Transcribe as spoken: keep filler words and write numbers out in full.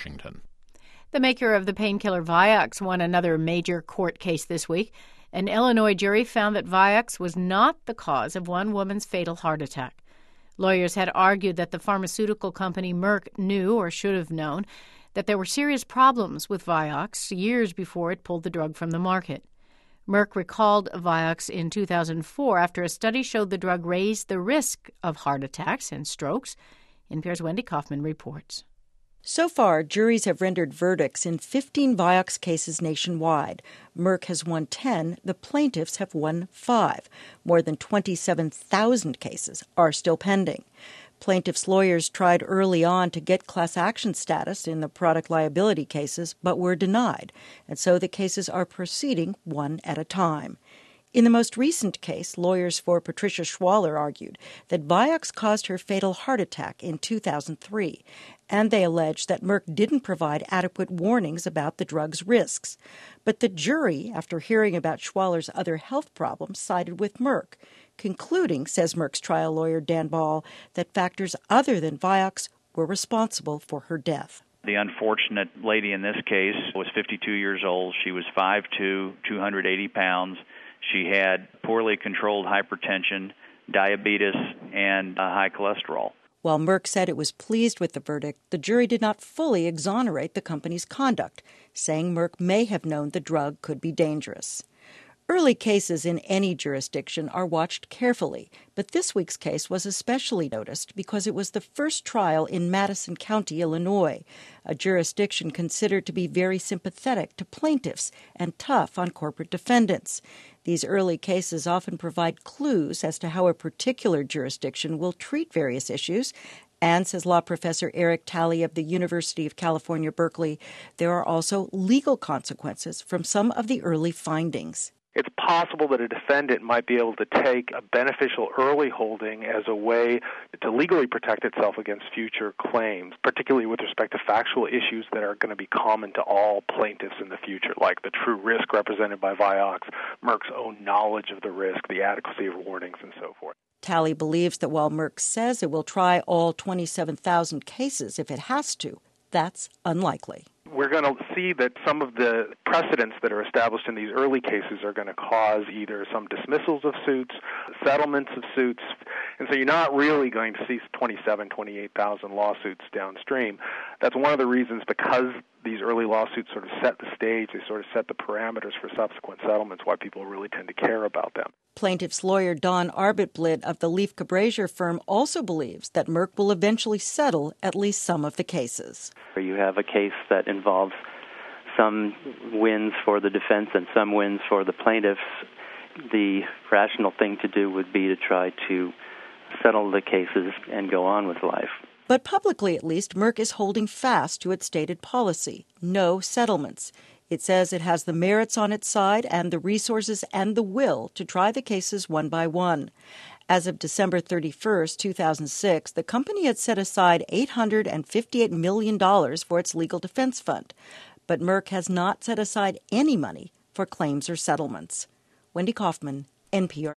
Washington. The maker of the painkiller Vioxx won another major court case this week. An Illinois jury found that Vioxx was not the cause of one woman's fatal heart attack. Lawyers had argued that the pharmaceutical company Merck knew or should have known that there were serious problems with Vioxx years before it pulled the drug from the market. Merck recalled Vioxx in two thousand four after a study showed the drug raised the risk of heart attacks and strokes. N P R's Wendy Kaufman reports. So far, juries have rendered verdicts in fifteen Vioxx cases nationwide. Merck has won ten. The plaintiffs have won five. More than twenty-seven thousand cases are still pending. Plaintiffs' lawyers tried early on to get class action status in the product liability cases, but were denied, and so the cases are proceeding one at a time. In the most recent case, lawyers for Patricia Schwaller argued that Vioxx caused her fatal heart attack in two thousand three, and they alleged that Merck didn't provide adequate warnings about the drug's risks. But the jury, after hearing about Schwaller's other health problems, sided with Merck, concluding, says Merck's trial lawyer Dan Ball, that factors other than Vioxx were responsible for her death. The unfortunate lady in this case was fifty-two years old. She was five foot two, two hundred eighty pounds. She had poorly controlled hypertension, diabetes, and uh, high cholesterol. While Merck said it was pleased with the verdict, the jury did not fully exonerate the company's conduct, saying Merck may have known the drug could be dangerous. Early cases in any jurisdiction are watched carefully, but this week's case was especially noticed because it was the first trial in Madison County, Illinois, a jurisdiction considered to be very sympathetic to plaintiffs and tough on corporate defendants. These early cases often provide clues as to how a particular jurisdiction will treat various issues. And, says law professor Eric Talley of the University of California, Berkeley, there are also legal consequences from some of the early findings. It's possible that a defendant might be able to take a beneficial early holding as a way to legally protect itself against future claims, particularly with respect to factual issues that are going to be common to all plaintiffs in the future, like the true risk represented by Vioxx, Merck's own knowledge of the risk, the adequacy of warnings, and so forth. Talley believes that while Merck says it will try all twenty-seven thousand cases if it has to, that's unlikely. We're going to see that some of the precedents that are established in these early cases are going to cause either some dismissals of suits, settlements of suits, and so you're not really going to see twenty-seven, twenty-eight thousand lawsuits downstream. That's one of the reasons, because these early lawsuits sort of set the stage, they sort of set the parameters for subsequent settlements, why people really tend to care about them. Plaintiff's lawyer Don Arbitblit of the Leif Cabrazier firm also believes that Merck will eventually settle at least some of the cases. You have a case that involves some wins for the defense and some wins for the plaintiffs. The rational thing to do would be to try to settle the cases and go on with life. But publicly, at least, Merck is holding fast to its stated policy: no settlements. It says it has the merits on its side and the resources and the will to try the cases one by one. As of December thirty-first, two thousand six, the company had set aside eight hundred fifty-eight million dollars for its legal defense fund. But Merck has not set aside any money for claims or settlements. Wendy Kaufman, N P R.